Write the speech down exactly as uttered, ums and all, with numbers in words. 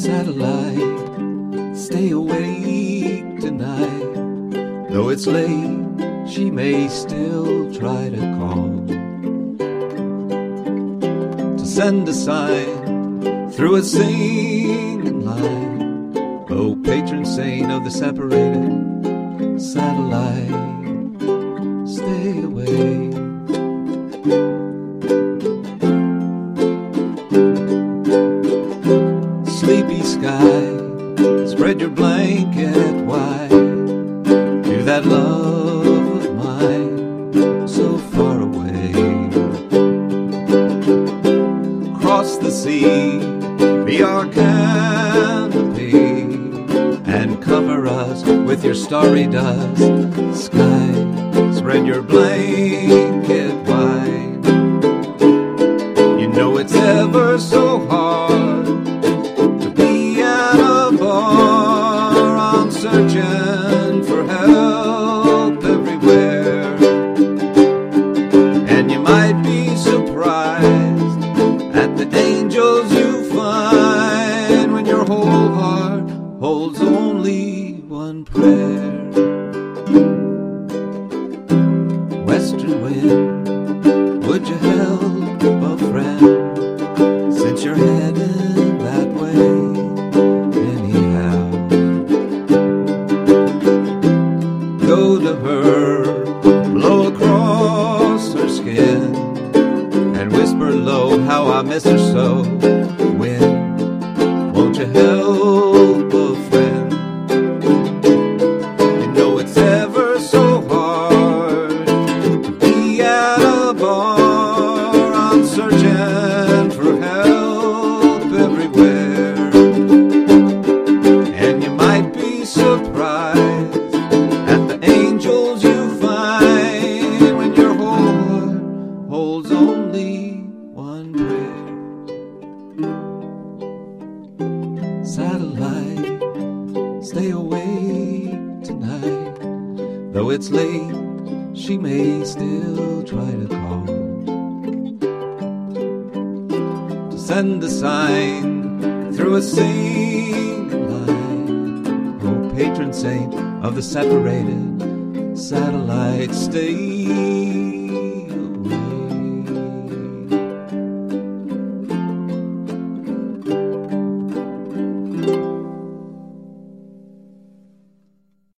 Satellite, stay awake tonight. Though it's late, she may still try to call, to send a sign through a singing line. Oh, patron saint of the separated, satellite, stay away. Sleepy sky, spread your blanket wide to that love of mine so far away. Cross the sea, be our canopy, and cover us with your starry dust. Sky, spread your blanket wide. You know it's ever so hard to be at a bar. I'm searching for help everywhere, and you might be surprised at the angels you find when your whole heart holds only one prayer. Western wind, would you help a friend, since you're heading that way anyhow? Go to her, blow across her skin, and whisper low how I miss her so. Wind, won't you help a friend? You know it's ever so hard to be at a bar. I'm searching for help everywhere, and you might be surprised at the angels you find when your whole heart holds only one prayer. Satellite, stay awake tonight. Though it's late, she may still try to call, to send a sign through a singing line. Oh, patron saint of the separated, satellite, stay